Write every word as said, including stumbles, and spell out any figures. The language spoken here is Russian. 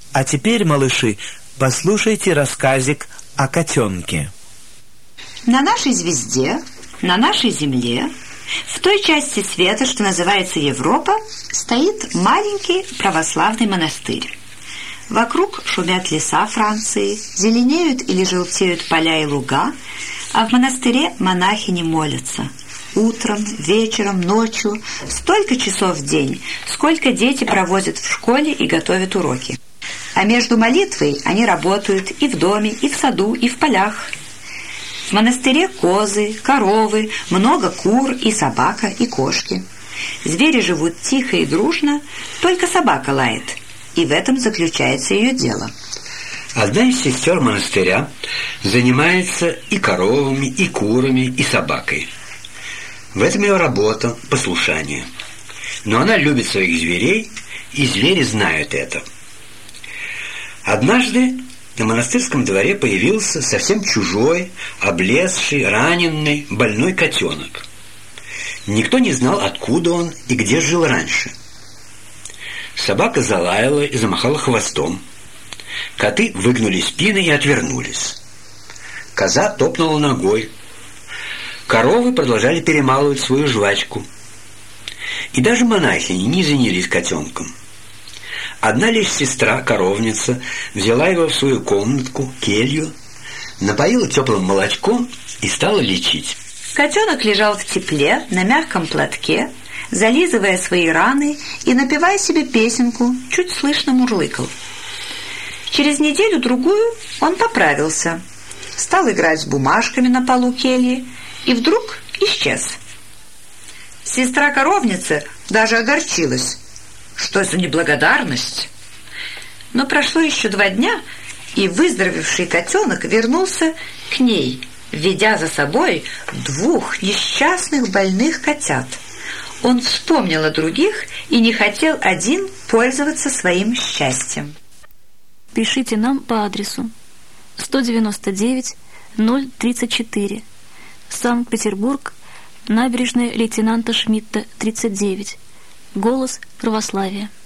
А теперь, малыши, послушайте рассказик о котенке. На нашей звезде, на нашей земле, в той части света, что называется Европа, стоит маленький православный монастырь. Вокруг шумят леса Франции, зеленеют или желтеют поля и луга, а в монастыре монахини молятся. Утром, вечером, ночью, столько часов в день, сколько дети проводят в школе и готовят уроки. А между молитвой они работают и в доме, и в саду, и в полях. В монастыре козы, коровы, много кур и собака, и кошки. Звери живут тихо и дружно, только собака лает, и в этом заключается ее дело. Одна из сестер монастыря занимается и коровами, и курами, и собакой. В этом ее работа, послушание. Но она любит своих зверей, и звери знают это. Однажды на монастырском дворе появился совсем чужой, облезший, раненый, больной котенок. Никто не знал, откуда он и где жил раньше. Собака залаяла и замахала хвостом. Коты выгнули спины и отвернулись. Коза топнула ногой. Коровы продолжали перемалывать свою жвачку. И даже монахини не занялись котенком. Одна лишь сестра-коровница взяла его в свою комнатку, келью, напоила теплым молочком и стала лечить. Котенок лежал в тепле, на мягком платке, зализывая свои раны и напевая себе песенку, чуть слышно мурлыкал. Через неделю-другую он поправился, стал играть с бумажками на полу кельи и вдруг исчез. Сестра-коровница даже огорчилась. Что за неблагодарность? Но прошло еще два дня, и выздоровевший котенок вернулся к ней, ведя за собой двух несчастных больных котят. Он вспомнил о других и не хотел один пользоваться своим счастьем. Пишите нам по адресу сто девяносто девять ноль тридцать четыре, Санкт-Петербург, набережная лейтенанта Шмидта, тридцать девять. Голос православия.